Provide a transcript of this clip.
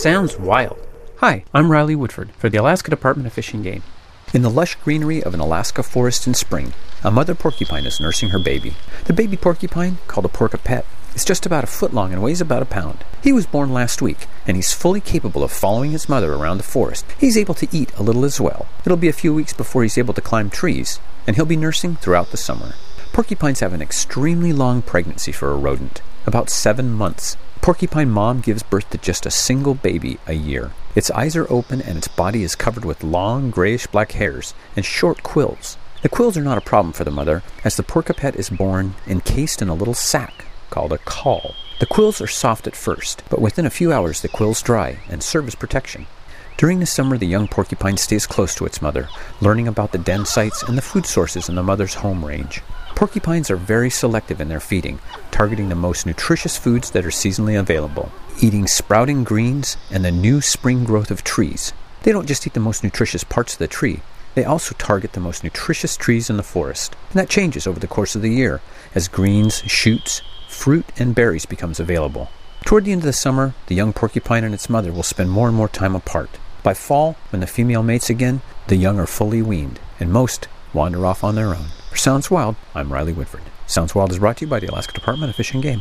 Sounds wild. Hi, I'm Riley Woodford for the Alaska Department of Fish and Game. In the lush greenery of an Alaska forest in spring, a mother porcupine is nursing her baby. The baby porcupine, called a porcupet, is just about a foot long and weighs about a pound. He was born last week, and he's fully capable of following his mother around the forest. He's able to eat a little as well. It'll be a few weeks before he's able to climb trees, and he'll be nursing throughout the summer. Porcupines have an extremely long pregnancy for a rodent, about 7 months. Porcupine mom gives birth to just a single baby a year. Its eyes are open and its body is covered with long grayish-black hairs and short quills. The quills are not a problem for the mother, as the porcupet is born encased in a little sac called a caul. The quills are soft at first, but within a few hours the quills dry and serve as protection. During the summer, the young porcupine stays close to its mother, learning about the den sites and the food sources in the mother's home range. Porcupines are very selective in their feeding, targeting the most nutritious foods that are seasonally available, eating sprouting greens and the new spring growth of trees. They don't just eat the most nutritious parts of the tree, they also target the most nutritious trees in the forest. And that changes over the course of the year, as greens, shoots, fruit, and berries becomes available. Toward the end of the summer, the young porcupine and its mother will spend more and more time apart. By fall, when the female mates again, the young are fully weaned, and most wander off on their own. For Sounds Wild, I'm Riley Woodford. Sounds Wild is brought to you by the Alaska Department of Fish and Game.